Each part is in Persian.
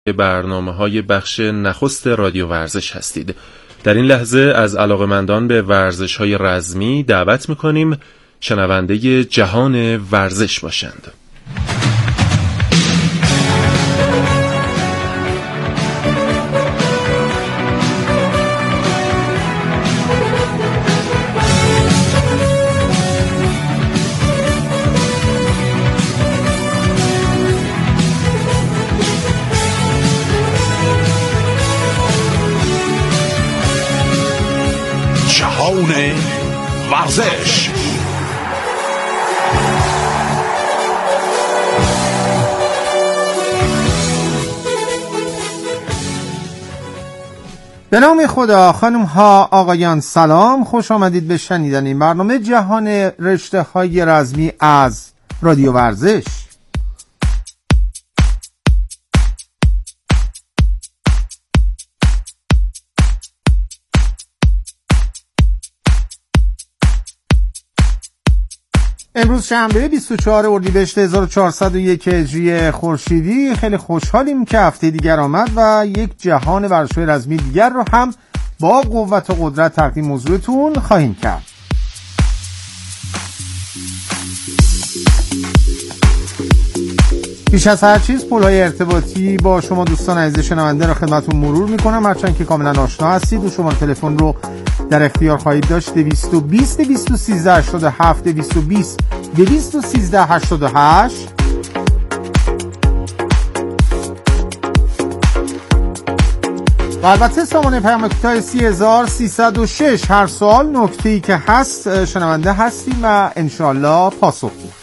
برنامه‌های بخش نخست رادیو ورزش هستید. در این لحظه از علاقه‌مندان به ورزش‌های رزمی دعوت می‌کنیم شنونده جهان ورزش باشند. ورزش. به نام خدا. خانم ها آقایان سلام، خوش آمدید به شنیدن این برنامه جهان رشته های رزمی از رادیو ورزش. امروز شنبه 24 اردیبهشت 1401 هجری خورشیدی خیلی خوشحالیم که هفته دیگر آمد و یک جهان ورزش‌های رزمی دیگر رو هم با قوت و قدرت تقدیم حضورتون خواهیم کرد. پیش از هر چیز پل‌های ارتباطی با شما دوستان عزیز شنونده را خدمتتون مرور می‌کنم، هرچند که کاملا آشنا هستید و شماره تلفن رو در اختیار خواهید داشت. 220 213 87 220 213 88. و البته سامانه پیام کوتاه 30306. هر سوال نکته‌ای که هست شنونده هستیم و انشالله پاسخ می‌دیم.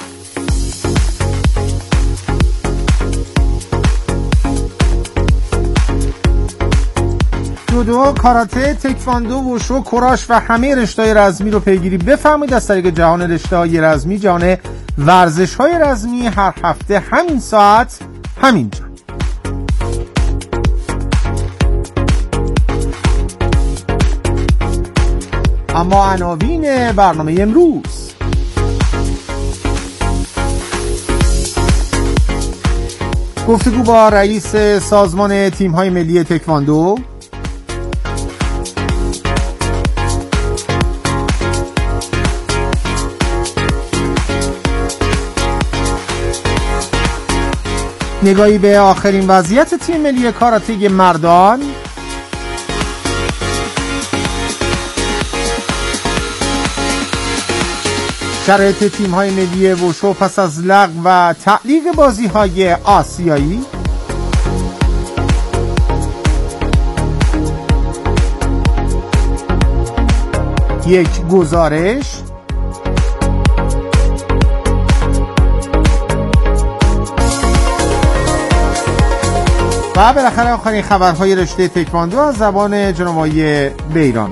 جودو، کاراته، تکواندو، وشو، کوراش و همه رشته‌های رزمی رو پیگیری بفرمایید از طریق جهان رشته‌های رزمی، جهان ورزش‌های رزمی، هر هفته همین ساعت همینجا. اما عناوین برنامه امروز: گفتگو با رئیس سازمان تیم‌های ملی تکواندو، نگاهی به آخرین وضعیت تیم ملی کاراته مردان، شرایط تیم‌های ملی وشو پس از لغو و تعلیق بازی‌های آسیایی، یک گزارش و بالاخره آخرین خبرهای رشته تکواندو از زبان جناب آقای بیرانی.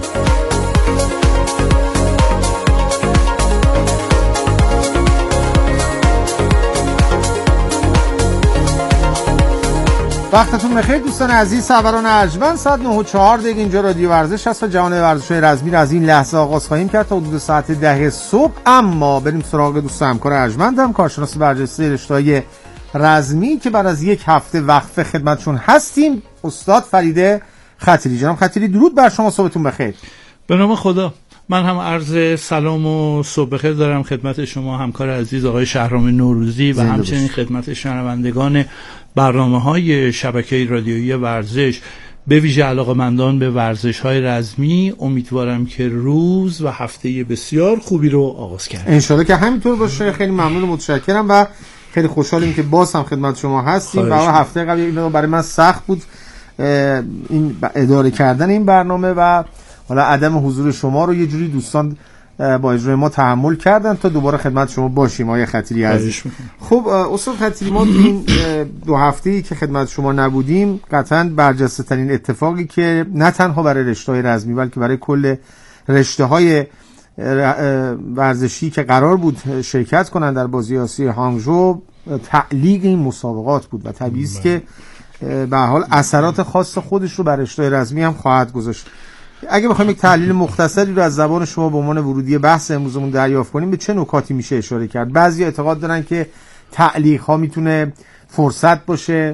وقتتون بخیر دوستان عزیز، سروران ارجمند. ساعت 9:04 اینجا رادیو ورزش هست و جهان ورزش‌های رزمی را از این لحظه آغاز خواهیم کرد تا حدود ساعت 10 صبح. اما بریم سراغ دوست همکار ارجمندم، کارشناس برجسته رشته‌های رزمی که بعد از یک هفته وقفه خدمتشون هستیم، استاد فرید خطیری. جناب خطیری درود بر شما، صبحتون بخیر. به نام خدا. من هم عرض سلام و صبح بخیر دارم خدمت شما همکار عزیز آقای شهرام نوروزی و همچنین خدمت شنوندگان برنامه‌های شبکه رادیویی ورزش، به ویژه علاقه‌مندان به ورزش‌های رزمی. امیدوارم که روز و هفته بسیار خوبی رو آغاز کردیم. انشالله که همینطور باشه. خیلی ممنون و متشکرم و خیلی خوشحالیم که باز هم خدمت شما هستیم. برای هفته قبل برای من سخت بود این اداره کردن این برنامه و حالا عدم حضور شما رو یه جوری دوستان با اجرای ما تحمل کردن تا دوباره خدمت شما باشیم آقای خطیری عزیز. خب استاد خطیری، ما این دو هفته‌ای که خدمت شما نبودیم قطعاً برجسته ترین اتفاقی که نه تنها برای رشته‌های رزمی بلکه برای کل رشته‌های ورزشی که قرار بود شرکت کنند در بازی آسیای هانگژو تعلیق این مسابقات بود و طبیعی است که به هر حال اثرات خاص خودش رو بر رشته‌های رزمی هم خواهد گذاشت. اگه بخوایم یک تحلیل مختصری رو از زبان شما به عنوان ورودی بحث امروزمون دریافت کنیم، به چه نکاتی میشه اشاره کرد؟ بعضی اعتقاد دارن که تعلیق ها میتونه فرصت باشه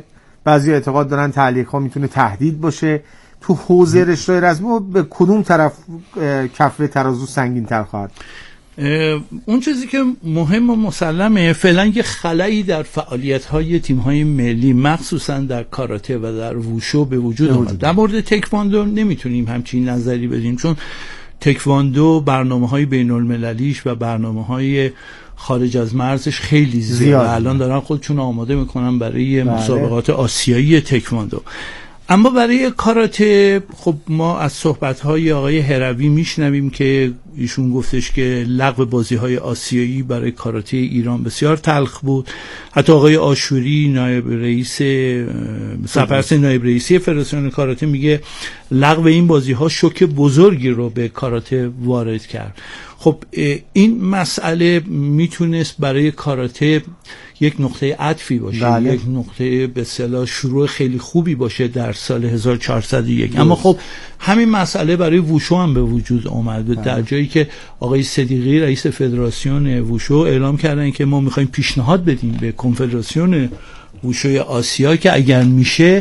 بعضی اعتقاد دارن تعلیق ها میتونه تهدید باشه. تو حوزه رشته رزمی به کدوم طرف کفه ترازو سنگین تر خواهد؟ اون چیزی که مهم و مسلمه فعلا یه خلایی در فعالیت‌های تیم‌های ملی مخصوصا در کاراته و در ووشو به وجود اومد. در مورد تکواندو نمیتونیم همچین نظری بدیم، چون تکواندو برنامه‌های بین‌المللیش و برنامه‌های خارج از مرزش خیلی زیاده. الان دارن خودشون آماده میکنن برای مسابقات آسیایی تکواندو. اما برای کاراته خب ما از صحبت‌های آقای هروی میشنویم که ایشون گفتش که لغو بازی‌های آسیایی برای کاراته ایران بسیار تلخ بود. حتی آقای آشوری نایب رئیس سرپرست نایب رئیسی فدراسیون کاراته میگه لغو این بازی‌ها شوک بزرگی رو به کاراته وارد کرد. خب این مسئله میتونست برای کاراته یک نقطه عطفی باشه، یک نقطه به اصطلاح شروع خیلی خوبی باشه در سال 1401. اما خب همین مسئله برای ووشو هم به وجود اومد، در جایی که آقای صدیقی رئیس فدراسیون ووشو اعلام کردن که ما میخوایم پیشنهاد بدیم به کنفدراسیون ووشوی آسیا که اگر میشه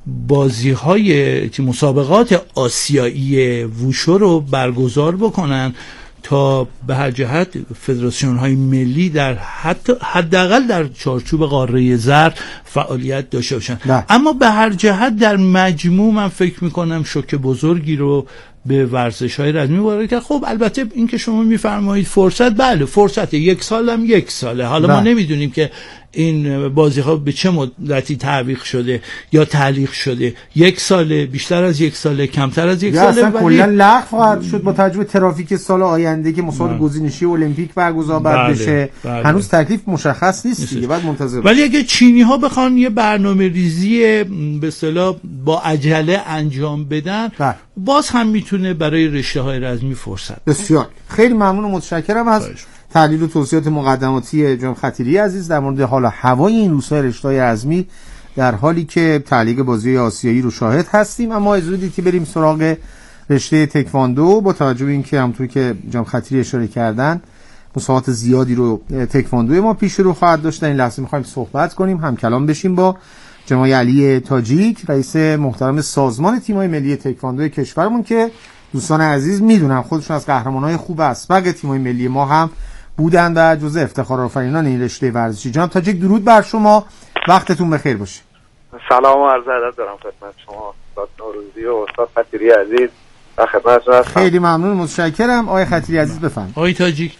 بازی‌های مسابقات آسیایی ووشو رو برگزار بکنن تا به هر جهت فدراسیون‌های ملی در حداقل در چارچوب قاره زرد فعالیت داشته باشن. اما به هر جهت در مجموع من فکر می‌کنم شوک بزرگی رو به ورزش‌های رزمی وارد کرد. خب البته این که شما می‌فرمایید فرصت، بله فرصت یک سال هم یک ساله. حالا ما نمی‌دونیم که این بازی‌ها به چه مدتی تعویق شده یا تعلیق شده، یک ساله، بیشتر از یک ساله، کمتر از یک ساله، اصلا کلا لغو خواهد شد با توجه به ترافیک سال آینده که مسابقات گزینشی المپیک برگزار بشه. هنوز تکلیف مشخص نیست دیگه، بعد منتظر. ولی اگه چینی‌ها بخوان یه برنامه‌ریزی به اصطلاح با عجله انجام بدن باز هم میتونه برای رشته‌های رزمی فرصت. بسیار خیلی ممنون و متشکرم از تحلیل و توضیحات مقدماتی جناب خطیری عزیز در مورد حال هوای این روزهای رشته‌های رزمی در حالی که تعلیق بازی آسیایی رو شاهد هستیم. اما اجازه بدید که بریم سراغ رشته تکواندو. با توجه به اینکه همونطور که جناب خطیری اشاره کردن مسابقات زیادی رو تکواندو ما پیش رو خواهد داشت، در این لحظه می‌خوایم صحبت کنیم، هم کلام بشیم با جناب علی تاجیک رئیس محترم سازمان تیم‌های ملی تکواندو کشورمون که دوستان عزیز میدونن خودشون از قهرمان‌های خوب اسبق تیم‌های ملی ما هم بودن و جزء افتخارآفرینان این رشته ورزشی. جناب تاجیک درود بر شما، وقتتون بخیر باشه. سلام و عرض ادب دارم خدمت شما استاد نوروزی و استاد خطیری عزیز و خدمتتون هستم. خیلی ممنون متشکرم. آقای خطیری عزیز بفرمایید. آقای تاجیک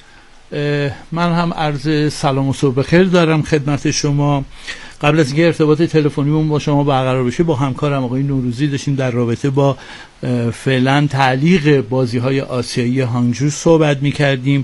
من هم عرض سلام و صبح بخیر دارم خدمت شما. قبل از اینکه ارتباط تلفنیمون با شما برقرار بشه با همکارم آقای نوروزی داشتیم در رابطه با فعلا تعلیق بازی‌های آسیایی هانگجو صحبت می‌کردیم.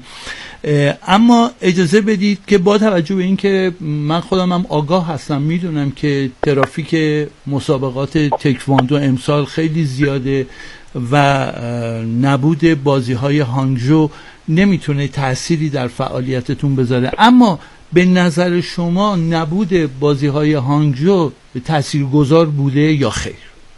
اما اجازه بدید که با توجه به این که من خودم هم آگاه هستم، میدونم که ترافیک مسابقات تکواندو امسال خیلی زیاده و نبود بازی‌های هانگجو نمیتونه تأثیری در فعالیتتون بذاره، اما به نظر شما نبود بازی‌های هانگجو تاثیرگذار بوده یا خیر؟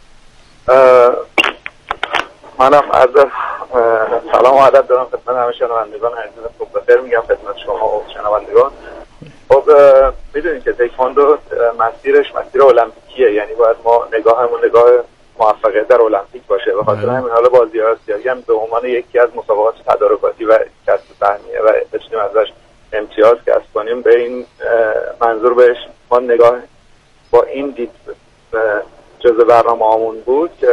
منم از سلام و ادب دارم خدمت همه شنوندگان عزیز. صبح بخیر میگم خدمت شما و شنوندگان. خب میدونید که تکواندو مسیرش مسیر المپیکیه، یعنی باید ما نگاهمون نگاه موفقیت در المپیک باشه. به خاطر همین حالا بازی‌های آسیایی هم به عنوان یکی از مسابقات تدارکاتی و کسب سهمیه و بتونیم ازش امتیاز کسب کنیم به این منظور بهش ما نگاه با این دید جزء برنامه‌مون بود که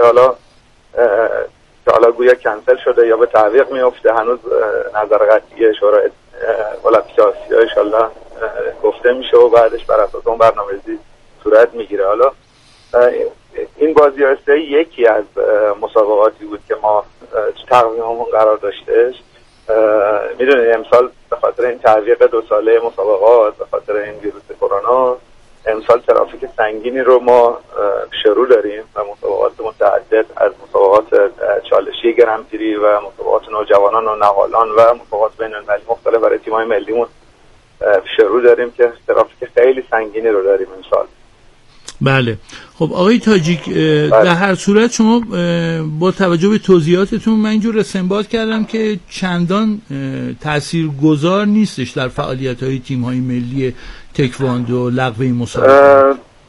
حالا گویا کنسل شده یا به تعویق میفته. هنوز نظر قطعی شورای المپیک آسیا ان شاءالله گفته میشه و بعدش بر اساس اون برنامه‌ریزی صورت میگیره. حالا این بازی آسیایی یکی از مسابقاتی بود که ما تقویممون قرار داشتهش. میدونید امسال به خاطر این تعویق 2 ساله مسابقات، به خاطر این ویروس کرونا، امسال ترافیک سنگینی رو ما شروع داریم و مسابقات متعدد از مسابقات چالشی گرانپری و مسابقات نوجوانان و نهالان و مسابقات بین‌المللی مختلف برای تیم‌های ملیمون شروع داریم که ترافیک خیلی سنگینی رو داریم امسال. بله. خب آقای تاجیک در هر صورت شما با توجه به توضیحاتتون من اینجور استنباط کردم که چندان تاثیرگذار نیستش در فعالیت‌های تیم‌های ملی تکواندو لغو این مسابقه.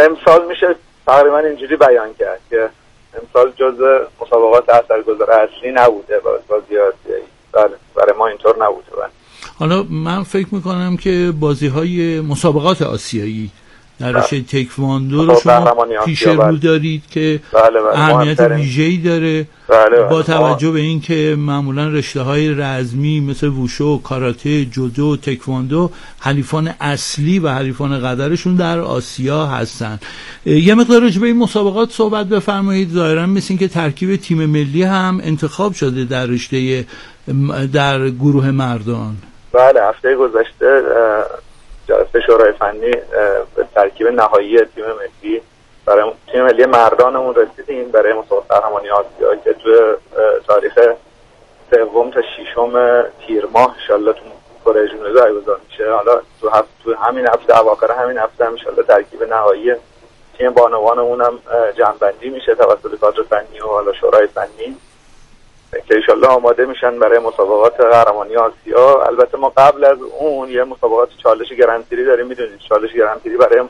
امسال میشه تقریبا اینجوری بیان کرد که امسال جزء مسابقات اثرگذار اصلی نبوده بازی آسیایی. بله برای ما اینطور نبوده. حالا من فکر میکنم که بازی‌های مسابقات آسیایی در رشته تکواندو رو شما پیش رو دارید که اهمیت ویژه‌ای داره. با توجه به اینکه معمولا رشته‌های رزمی مثل ووشو، کاراته، جودو، تکواندو حریفان اصلی و حریفان قدرشون در آسیا هستن. یه مقدار راجع به این مسابقات صحبت بفرمایید. ظاهرا مثل این که ترکیب تیم ملی هم انتخاب شده در رشته در گروه مردان. بله هفته گذشته جلسه شورای فنی به ترکیب نهایی تیم ملی برای تیم ملی مردانمون رسیدیم برای مسابقات قهرمانی آسیا که تو تاریخ 3 تا 6 تیر ماه ان شاءالله تو کره جنوبی برگزار میشه. حالا تو همین هفته اواخر همین هفته ان شاءالله ترکیب نهایی تیم بانوانمون هم جمع‌بندی میشه توسط کادر فنی و حالا شورای فنی که انشالله آماده میشن برای مسابقات قهرمانی آسیا. البته ما قبل از اون یه مسابقات چالش گرانپری داریم. میدونید چالش گرانپری برای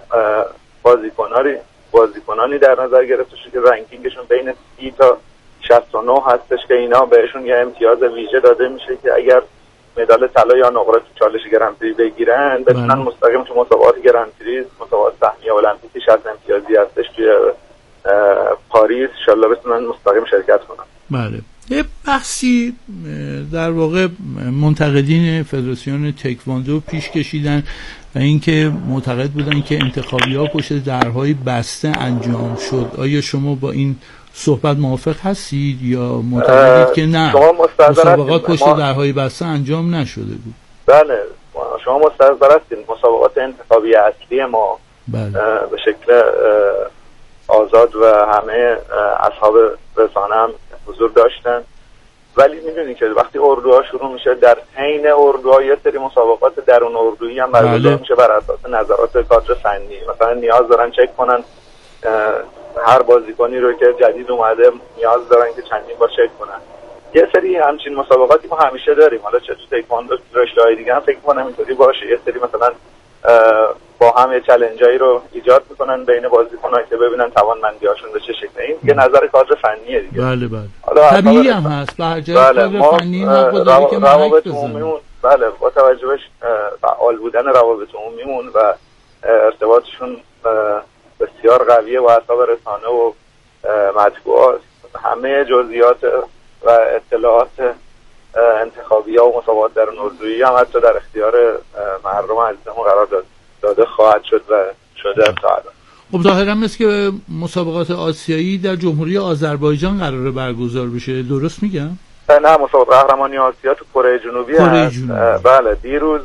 بازیکنانی در نظر گرفته شده که رنکینگشون بین 30 تا 69 هستش که اینا بهشون یه امتیاز ویژه داده میشه که اگر مدال طلا یا نقره تو چالش گرانپری بگیرن بتونن مستقیم تو مسابقات گرانپری، مسابقات سهمیه المپیک 60 امتیازی هستش توی پاریس انشالله بتونن مستقیم شرکت کنن. بله. یه بحثی در واقع منتقدین فدراسیون تکواندو پیش کشیدن و اینکه معتقد بودن که انتخابی‌ها پشت درهای بسته انجام شد. آیا شما با این صحبت موافق هستید یا معتقدید که نه مسابقات پشت درهای بسته انجام نشده بود؟ بله شما مستحضر هستید. مسابقات انتخابی اصلی ما به شکل آزاد و همه اصحاب رسانه هم حضور داشتن، ولی میدونی که وقتی اردوها شروع میشه در حین اردوها یه سری مسابقات درون اردویی هم برگزار میشه بر اساس نظرات کادر فنی. مثلا نیاز دارن چک کنن هر بازیکنی رو که جدید اومده نیاز دارن که چندین بار چک کنن. یه سری همچین مسابقاتی ما همیشه داریم. حالا چه تو تکواندو رشته‌های دیگه هم فکر کنم اینطوری باشه. یه سری مثلا با هم یه چالنجایی رو ایجاد میکنن بین بازیکن‌ها که ببینن توانمندی‌هاشون به چه شکله. این یه نظر کادر فنیه دیگه. بله طبیعی هم هست. به هر جای کادر فنی نقدی که روابط عمومیمون بله با توجه به فعال بودن روابط عمومیمون و ارتباطشون بسیار قویه با اصحاب رسانه و مطبوعات، همه جزئیات و اطلاعات انتخابی‌ها و مسابقات درون اردویی هم حتی در اختیار مردم عزیزمون قرار داده خواهد شد و شده تا الان. خب ظاهرا مثل که مسابقات آسیایی در جمهوری آذربایجان قراره برگزار بشه، درست میگم؟ نه مسابقات قهرمانی آسیا تو کره جنوبی هست. بله دیروز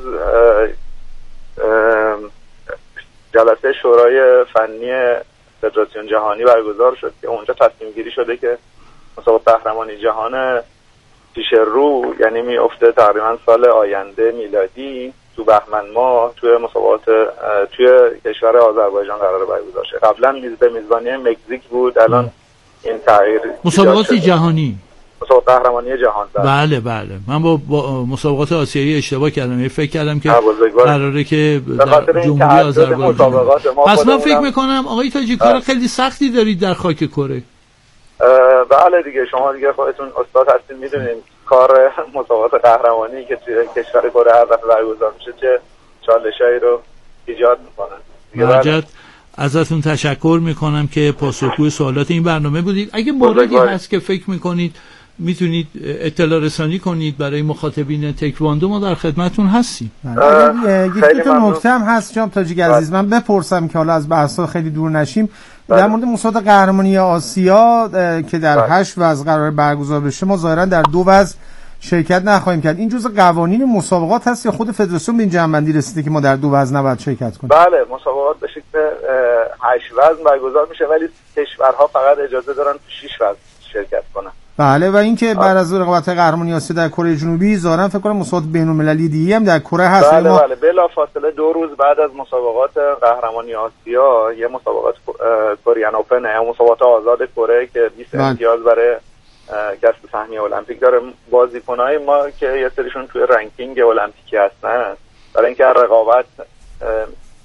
جلسه شورای فنی فدراسیون جهانی برگزار شد که اونجا تصمیم گیری شده که مسابقات قهرمانی جهان پیش رو یعنی میفته تقریبا سال آینده میلادی تو بهمن ماه توی مسابقات توی کشور آذربایجان قرار برگزار شه. قبلا به میزبانی مکزیک بود، الان این تغییر مسابقات جهانی مسابقات قهرمانی جهان. بله من با مسابقات آسیایی اشتباه کردم. فکر کردم که قراره که در جمهوری آذربایجان. پس من فکر میکنم آقای تاجی کار خیلی سختی دارید در خاک کره. بله دیگه شما دیگه خودتون استاد هستین میدونین کار مسابقات قهرمانی که توی کشور کره هر دفعه برگزار میشه چه چالشایی رو ایجاد میکنن. واجد ازتون تشکر میکنم که پاسخگوی سوالات این برنامه بودید. اگه موردی هست که فکر میکنید میتونید اطلاع رسانی کنید برای مخاطبین تکواندو، ما در خدمتتون هستیم. یکی تو نکته هم هست جناب تاجیک عزیز، من بپرسم که حالا از بحث‌ها خیلی دور نشیم. در مورد مسابقات قهرمانی آسیا که در 8 وضع قرار برگزار بشه، ما ظاهرا در 2 وضع شرکت نخواهیم کرد. این جزء قوانین مسابقات هست یا خود فدراسیون به این جمع‌بندی رسیده که ما در 2 وضع نباید شرکت کنیم؟ بله مسابقات به شکل 8 وضع برگزار میشه ولی کشورها فقط اجازه دارن تو 6 وضع شرکت کنن. بله و اینکه بعد از رقابت قهرمانی آسیا در کره جنوبی ظاهرا فکر کنم مسابقات بین‌المللی دیگه هم در کره هست. بله بلافاصله 2 روز بعد از مسابقات قهرمانی آسیا یه مسابقات کورین اوپن یا مسابقات آزاد کره که 20 امتیاز برای کسب سهمیه المپیک داره. بازیکنای ما که یه سریشون توی رنکینگ المپیکی هستن برای اینکه رقابت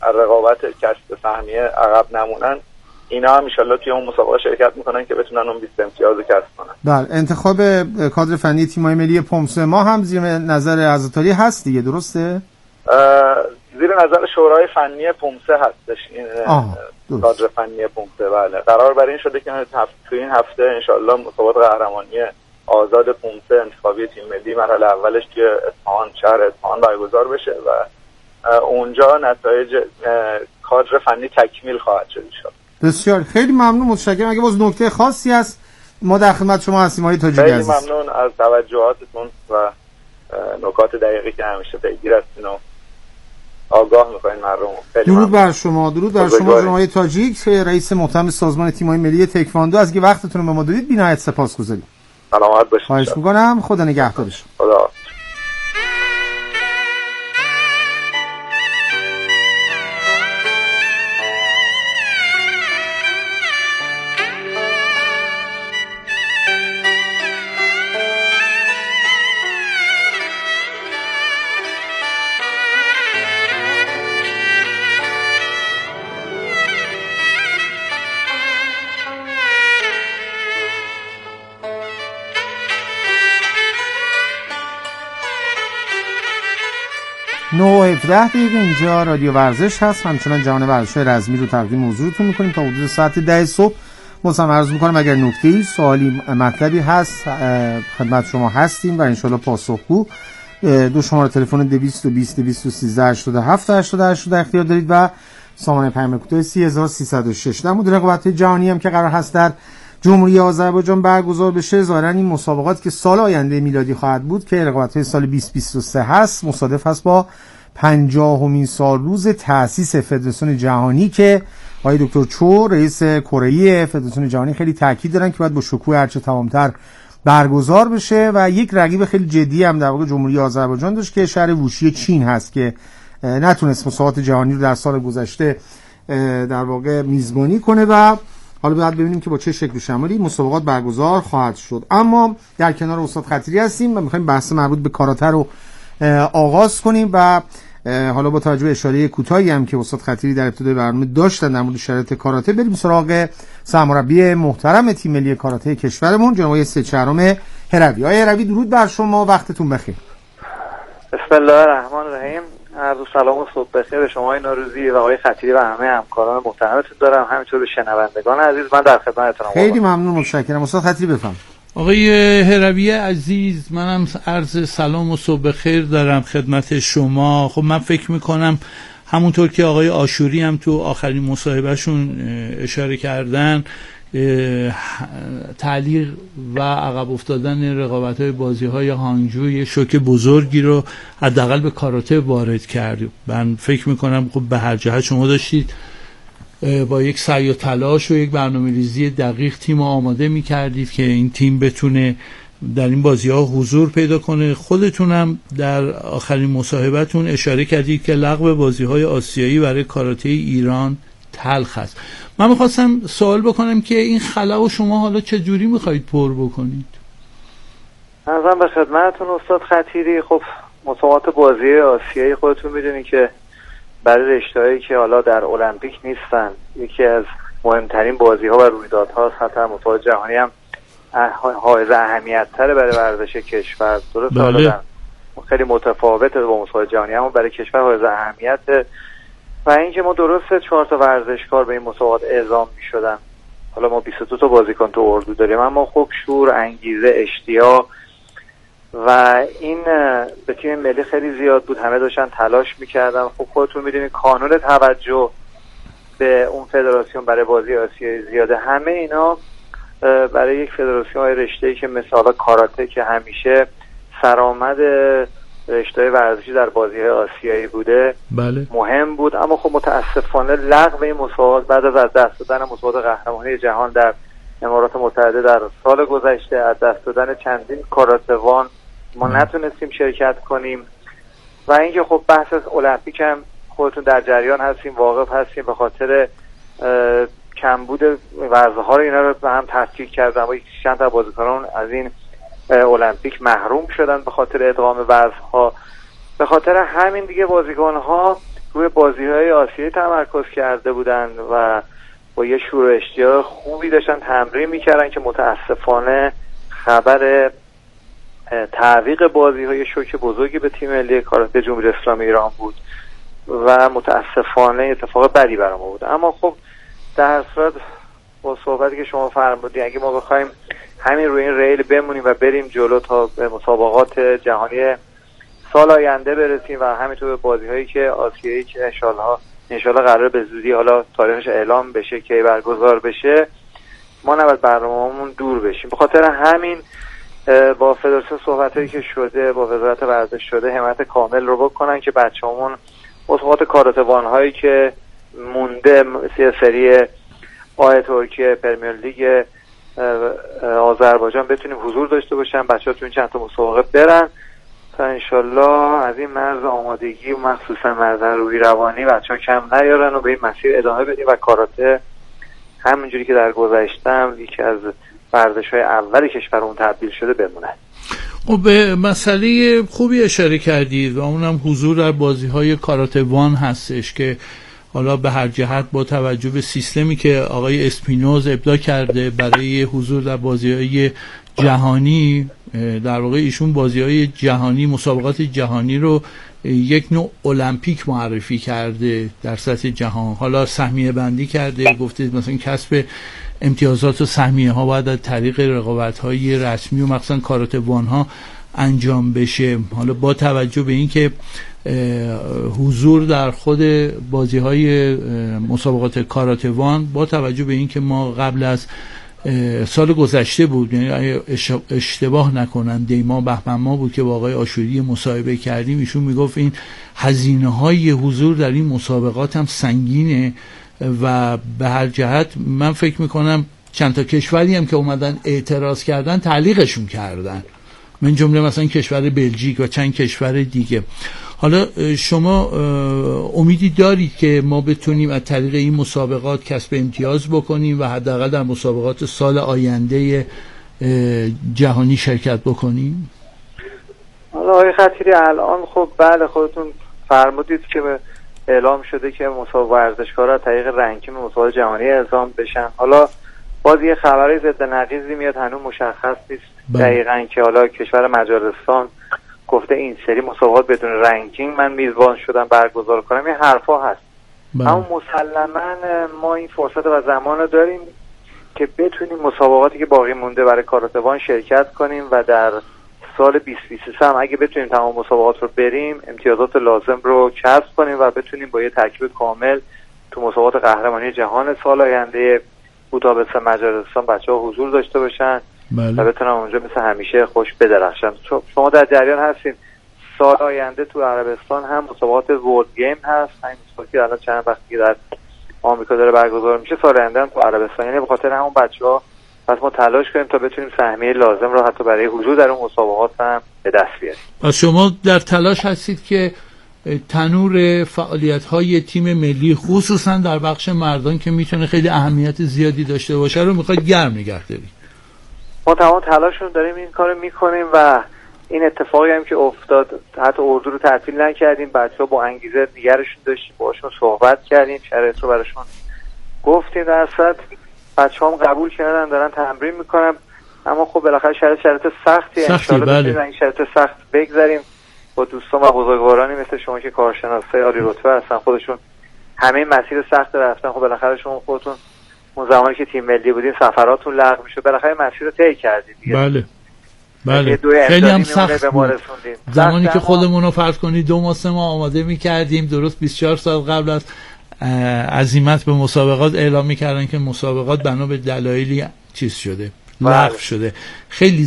رقابت کسب فهمیه عقب نمونن، اینا هم انشالله توی اون مسابقه شرکت میکنن که بتونن اون 20 امتیاز رو کسب کنن. بله، انتخاب کادر فنی تیم‌های ملی پومسه ما هم زیر نظر عزتاری هست دیگه، درسته؟ زیر نظر شورای فنی پومسه هستش این کادر فنی پومسه. بله، قرار بر این شده که توی این هفته انشالله مسابقات قهرمانی آزاد پومسه انتخابی تیم ملی مرحله اولش که اصفهان، شهر اصفهان برگزار بشه و اونجا نتایج کادر فنی تکمیل خواهد شد انشالله. بسیار خیلی ممنون، متشکرم. اگه باز نکته خاصی هست ما در خدمت شما هستیم آقای تاجیک عزیز. خیلی ممنون از توجهاتتون و نکات دقیقی که همیشه پیگیر هستین و آگاه می‌کنین مردم. درود بر شما. درود بر شما جناب تاجیک، رئیس محترم سازمان تیم‌های ملی تکواندو. از اینکه وقتتون رو به ما دادید بی‌نهایت سپاسگزاریم. سلامت باشید. خواهش می‌کنم. خدا نگهدارش. خدا. نو 17 دقیقه اینجا رادیو ورزش هست. همچنان جهان ورزش رزمی رو تقدیم حضورتون میکنیم تا حدود ساعت 10 صبح. بازم عرض میکنم اگر نکته‌ای، سوالی، مطلبی هست خدمت شما هستیم و انشالله پاسخگو. دو شماره تلفن 220 213 87 88 اختیار دارید و سامانه پیام کوتاه 3306. در مورد رقابت جهانی هم که قرار هست در جمهوری آذربایجان برگزار بشه، ظاهرا این مسابقات که سال آینده میلادی خواهد بود که رقابت‌های سال 2023 هست، مصادف هست با 50مین سالروز تأسیس فدراسیون جهانی که آقای دکتر چو رئیس کره‌ای فدراسیون جهانی خیلی تاکید دارن که باید با شکوه هرچه تمام‌تر برگزار بشه و یک رقیب خیلی جدی هم در واقع جمهوری آذربایجان داشت که شهر ووشی چین هست که نتونست مسابقات جهانی رو در سال گذشته در واقع میزبانی کنه و حالا باید ببینیم که با چه شکل و شمالی مسابقات برگزار خواهد شد. اما در کنار استاد خطیری هستیم و می‌خوایم بحث مربوط به کاراته رو آغاز کنیم و حالا با توجه به اشاره کوتاهی هم که استاد خطیری در ابتدای برنامه داشتن در مورد شرایط کاراته، بریم سراغ سرمربی محترم تیم ملی کاراته کشورمون جناب آقای سید شهرام هروی. آقای هروی درود بر شما، وقتتون بخیر. بسم الله الرحمن الرحیم. عرض سلام و صبح بخیر به شما نوروزی و آقای خطیری و همه همکاران محترمتون دارم، همینطور به شنوندگان عزیز. من در خدمتتونم. خیلی ممنون، متشکرم. استاد خطیری بفرمایید. آقای هروی عزیز، منم عرض سلام و صبح بخیر دارم خدمت شما. خب من فکر میکنم همونطور که آقای آشوری هم تو آخرین مصاحبهشون اشاره کردن، تعلیق و عقب افتادن رقابت‌های بازی‌های هانگجو شوک بزرگی رو حداقل به کاراته وارد کرد. من فکر میکنم خب به هر جهت شما داشتید با یک سعی و تلاش و یک برنامه‌ریزی دقیق تیم آماده می‌کردید که این تیم بتونه در این بازی‌ها حضور پیدا کنه. خودتونم در آخرین مصاحبه‌تون اشاره کردید که لغو بازی‌های آسیایی برای کاراته ایران تلخ است. من می‌خواستم سوال بکنم که این خلا و شما حالا چه جوری می‌خواید پر بکنید؟ ازم به خدمتتون استاد خطیری. خب مسابقات بازی آسیایی خودتون می‌دونید که برای رشته‌هایی که حالا در المپیک نیستن یکی از مهمترین بازی‌ها و رویدادها حتی مسابقات جهانی هم حائز اهمیت‌تره برای ورزش کشور. درسته حالا خیلی متفاوته با مسابقات جهانی اما برای کشور حائز اهمیته و اینکه ما درسته 4 تا ورزشکار به این مسابقات اعزام می‌شدن. حالا ما 22 تا بازیکن تو اردو داریم اما خب شور، انگیزه، اشتیاق و این به تیم ملی خیلی زیاد بود. همه داشتن تلاش میکردن. خب خودتون میدونید کانون توجه به اون فدراسیون برای بازی آسیایی زیاده. همه اینا برای یک فدراسیون های رشته‌ای که مثلا کاراته که همیشه سرآمد رشته ورزشی در بازی‌های آسیایی بوده بله. مهم بود. اما خب متاسفانه لغو این مسابقات بعد از دست دادن مسابقات قهرمانی جهان در امارات متحده در سال گذشته، از دست دادن چندین کاراته‌وان ما نتونستیم شرکت کنیم و اینکه خب بحث از المپیک هم خودتون در جریان هستیم، واقف هستیم، به خاطر کمبود ورزش‌ها رو اینا رو به هم تفکیک کردن و چند تا بازیکنان از این المپیک محروم شدن به خاطر ادغام ورزش‌ها. به خاطر همین دیگه بازیکن‌ها روی بازی‌های آسیایی تمرکز کرده بودن و با یه شور و اشتیاق خوبی داشتن تمرین میکردن که متاسفانه خبر تعویق بازی‌های شوک بزرگی به تیم ملی کاراته جمهوری اسلامی ایران بود و متاسفانه اتفاق بدی برام بود. اما خب در صورت با صحبتی که شما فرمودید اگه ما بخوایم همین روی این ریل بمونیم و بریم جلو تا به مسابقات جهانی سال آینده برسیم و همینطور به بازی‌هایی که آسیایی که انشالله قرار به زودی حالا تاریخش اعلام بشه که برگزار بشه، ما نباید برنامه‌مون دور بشیم. به خاطر همین با فدراسیون صحبتایی که شده، با وزارت ورزش شده، حمایت کامل رو بکنن که بچه‌مون مسابقات کاراتوان هایی که مونده مثل سری آی ترکیه، پرمیر لیگ آذربایجان بتونیم حضور داشته باشن، بچه‌ها تو این چند تا مسابقه برن تا انشالله از این مرز آمادگی و مخصوصا مرز روحی روانی بچه‌ها کم نیارن و به این مسیر ادامه بدیم و کاراته همونجوری که در گذشتم یکی از ورزش‌های اول کشورمون تبدیل شده بمونه. خب به مسئله خوبی اشاره کردید و اونم حضور در بازی‌های کاراته وان هستش که حالا به هر جهت با توجه به سیستمی که آقای اسپینوز ابداع کرده برای حضور در بازی‌های جهانی، در واقع ایشون بازی‌های جهانی، مسابقات جهانی رو یک نوع المپیک معرفی کرده در سطح جهان. حالا سهمیه بندی کرده، گفته مثلا کسب امتیازات و سهمیه ها باید از طریق رقابت‌های رسمی و مثلا کاراته وان ها انجام بشه. حالا با توجه به اینکه حضور در خود بازی‌های مسابقات کاراته وان، با توجه به اینکه ما قبل از سال گذشته بود، یعنی اشتباه نکنن دیما بهمن ما بود که با آقای آشوری مصاحبه کردیم، ایشون میگفت این هزینه‌های حضور در این مسابقات هم سنگینه و به هر جهت من فکر میکنم چند تا کشوری هم که اومدن اعتراض کردن تعلیقشون کردن، من جمله مثلا کشور بلژیک و چند کشور دیگه. حالا شما امیدی دارید که ما بتونیم از طریق این مسابقات کسب امتیاز بکنیم و حداقل در مسابقات سال آینده جهانی شرکت بکنیم؟ حالا آقای خطیری الان خب بله خودتون فرمودید که اعلام شده که مسابقات ورزشکارا از طریق رنکینگ مسابقات جهانی اعزام بشن. حالا باز یه خبرای ضد نقیضی میاد، هنوز مشخص نیست دقیقاً که حالا کشور مجارستان گفته این سری مسابقات بدون رنکینگ من میزبان شدم برگزار کنم، این حرفا هست. اما مسلماً ما این فرصت و زمان رو داریم که بتونیم مسابقاتی که باقی مونده برای کاراته وان شرکت کنیم و در سال 2023 هم اگه بتونیم تمام مسابقات رو بریم امتیازات لازم رو کسب کنیم و بتونیم با یه ترکیب کامل تو مسابقات قهرمانی جهان سال آینده بوداپست مجارستان بچه‌ها حضور داشته باشن و بتونن اونجا مثل همیشه خوش بدرخشن. شما در جریان هستین سال آینده تو عربستان هم مسابقات ورلد گیم هست، همین مسابقاتی الان چند وقتی در آمریکا داره برگزار میشه، سال آینده هم تو عربستان. یعنی به خاطر همون بچه‌ها پس ما تلاش کنیم تا بتونیم سهمیه لازم رو حتی برای حضور در اون مسابقات هم به دست بیاریم. پس شما در تلاش هستید که تنور فعالیت‌های تیم ملی خصوصا در بخش مردان که میتونه خیلی اهمیت زیادی داشته باشه رو میخواید گرم نگه دارید. ما تمام تلاش رو داریم این کارو میکنیم و این اتفاقی هم که افتاد حتی اردو رو تعطیل نکردیم، بچه‌ها با انگیزه دیگرشون داشتیم، باهاشون صحبت کردیم، شرایط رو براشون گفتیم، در اصل بچه‌ها هم قبول کردن دارن تمرین میکنن. اما خب بالاخره شرایط سختی ان شاءالله بتونیم این شرایط سخت بگذریم با دوستان و بزرگوارانی مثل شما که کارشناسای عالی رتبه هستن، خودشون همه مسیر سخت رفتن. خب بالاخره شما خودتون اون زمانی که تیم ملی بودین سفراتون لغو میشه، بالاخره مسیر رو طی کردید دیگه. بله خیلی هم سخت بود. زمانی که خودمون رو فرض کنید 2 ماه 3 ماه آماده می‌کردیم، درست 24 ساعت قبل از عزیمت به مسابقات اعلام می‌کردن که مسابقات بنا به دلایلی چیز شده، لغو شده. خیلی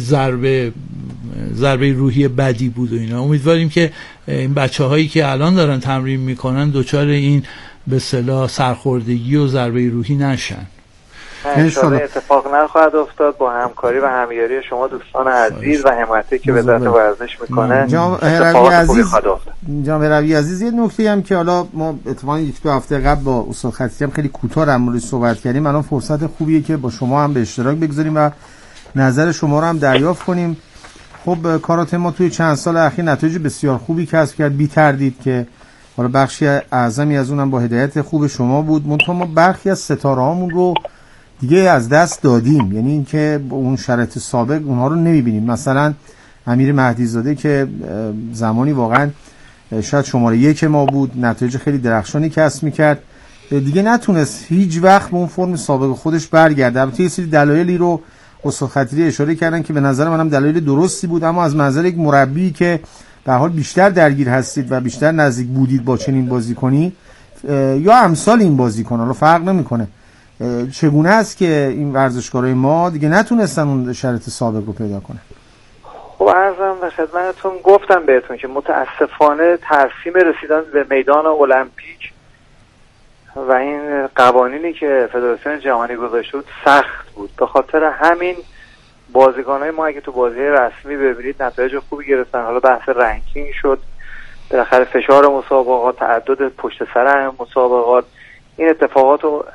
ضربه روحی بدی بود و اینا. امیدواریم که این بچه‌هایی که الان دارن تمرین میکنن دچار این به اصطلاح سرخوردگی و ضربه روحی نشن. انشالله اتفاق نخواهد افتاد با همکاری و همیاری شما دوستان عزیز و حمایتی که وزارت ورزش میکنه. جناب روی عزیز، یه نکته هم که حالا ما اتفاقا 1-2 هفته قبل با استاد خطیری هم خیلی کوتاه در موردش صحبت کردیم، الان فرصت خوبیه که با شما هم به اشتراک بگذاریم و نظر شما رو هم دریافت کنیم. خب کاراته ما توی چند سال اخیر نتایج بسیار خوبی کسب کرد، بی تردید که حالا بخشی اعظمی از اونم با هدایت خوب شما بود. منتها ما برخی از ستاره هامون رو دیگه از دست دادیم، یعنی اینکه اون شرایط سابق اونها رو نمیبینیم. مثلا امیر مهدی زاده که زمانی واقعا شاید شماره 1 ما بود، نتایج خیلی درخشانی کسب میکرد، دیگه نتونست هیچ وقت به اون فرم سابق خودش برگرده. البته یه سری دلایلی رو استاد خطیری اشاره کردن که به نظر منم دلایل درستی بود، اما از منظر یک مربی که به حال بیشتر درگیر هستید و بیشتر نزدیک بودید با چنین بازیکنی یا امثال این بازیکن، حالا فرق نمیکنه، چگونه است که این ورزشکارای ما دیگه نتونستن اون شرایط سابق رو پیدا کنن؟ خب عرضم به خدمتتون، گفتم بهتون که متاسفانه ترسیم رسیدن به میدان المپیک و این قوانینی که فدراسیون جهانی گذاشته بود سخت بود. به خاطر همین بازیکن‌های ما اگه تو بازی رسمی ببینید نتایج خوبی گرفتن. حالا بحث رنکینگ شد، بالاخره فشار مسابقات، تعدد پشت سر مسابقات، این اتفاقات رو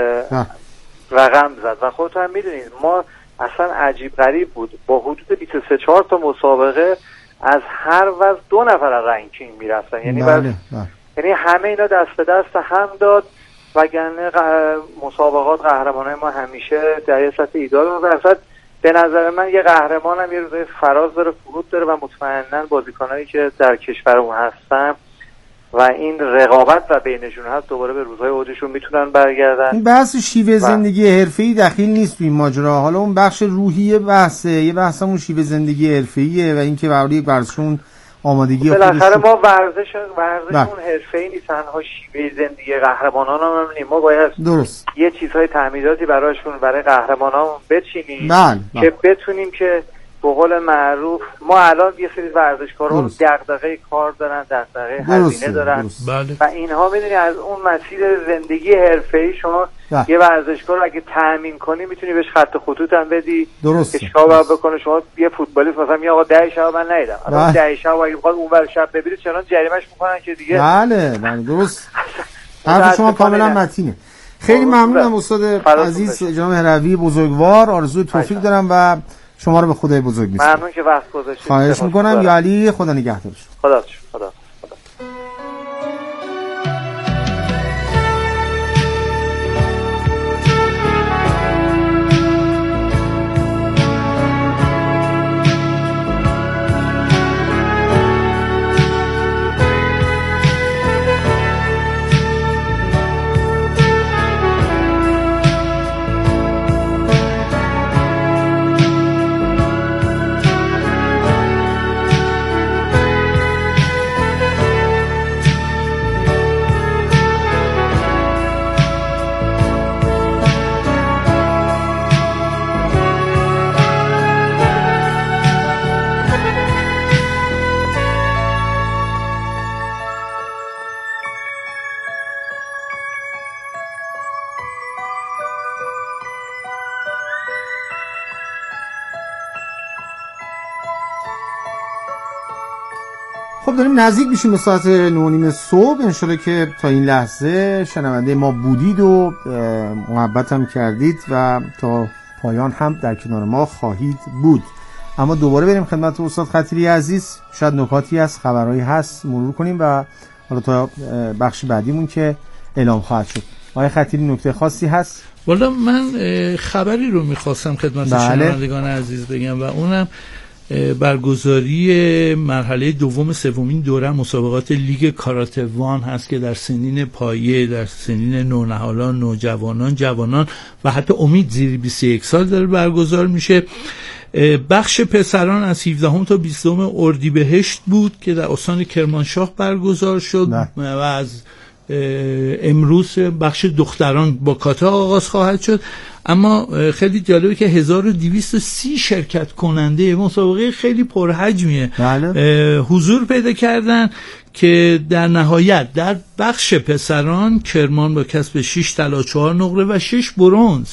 رقم زد و خودتون هم میدونید ما اصلا عجیب غریب بود، با حدود 23-4 تا مسابقه از هر وضع 2 نفر از رنکینگ میرفتن، یعنی یعنی همه اینا دست به دست هم داد، وگرنه مسابقات قهرمانای ما همیشه در یه سطح ایدال بود. به نظر من یه قهرمان هم یه روزای فراز داره، فرود داره و مطمئناً بازیکنایی که در کشورمون هستن و این رقابت و بینشون هست دوباره به روزهای اوجشون میتونن برگردن. این بحث شیوه زندگی حرفه‌ای دخیل نیست تو این ماجرا، حالا اون بخش روحی بحثه، یه بحث همون شیوه زندگی حرفه‌ایه و اینکه برای ورزشون آمادگی بالاخره ما ورزشمون حرفه‌ای نیست، تنها شیوه زندگی قهرمانان هم نیم. ما باید درست یه چیزهای تعمیراتی براشون برای قهرمانان بچینیم که بتونیم که به قول معروف ما الان یه سری ورزشکاران دغدغه کار دارن، دغدغه هزینه دارن و اینها میدونی از اون مسیر زندگی حرفه‌ای شما یه ورزشکار اگه تامین کنی میتونی بهش خط خطوط هم بدی که چیکار باید بکنه. شما یه فوتبالیست مثلا میگه آقا 10 شب من ندیدم، الان 10 شب اگه بخواد اونور شب ببینه چنان جریمه‌اش میکنن که دیگه بله درست. حرف شما کاملا متینه. خیلی ممنونم استاد عزیز جناب هروی بزرگوار، آرزوی توفیق دارم و شما رو به خدای بزرگ میسپارم. ممنون که وقت گذاشتید. خواهش میکنم یا علی، خدا نگهدارش. خدا. خب داریم نزدیک میشیم به ساعت 9:30 صبح. انشالله که تا این لحظه شنونده ما بودید و محبت هم کردید و تا پایان هم در کنار ما خواهید بود. اما دوباره بریم خدمت استاد خطیری عزیز، شاید نکاتی هست، خبرهایی هست مرور کنیم و حالا تا بخش بعدیمون که اعلام خواهد شد. آقای خطیری نکته خاصی هست؟ والا من خبری رو میخواستم خدمت شنوندگان عزیز بگم و اونم برگزاری مرحله دوم سومین دوره مسابقات لیگ کاراته وان هست که در سنین پایه، در سنین نونهالان، نوجوانان، جوانان و حتی امید زیر 21 سال داره برگزار میشه. بخش پسران از 17 تا 20 اردیبهشت بود که در استان کرمانشاه برگزار شد و از امروز بخش دختران با کاتا آغاز خواهد شد. اما خیلی جالبه که 1230 شرکت کننده مسابقه خیلی پرحجمیه حضور پیدا کردن که در نهایت در بخش پسران کرمان با کسب 6 طلا 4 نقره و 6 برنز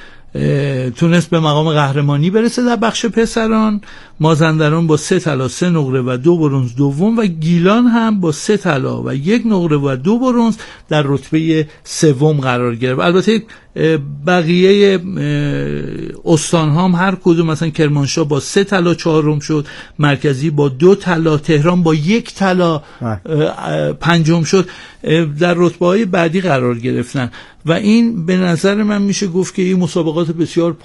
تونست به مقام قهرمانی برسه. در بخش پسران مازندران با 3 طلا 3 نقره و 2 برنز دوم و گیلان هم با 3 طلا و 1 نقره و 2 برنز در رتبه سوم قرار گرفت. البته بقیه استان هم هر کدوم، مثلا کرمانشاه با 3 طلا چهارم شد، مرکزی با 2 طلا، تهران با 1 طلا پنجم شد، در رتبه‌های بعدی قرار گرفتن و این به نظر من میشه گفت که این مسابقات بسیار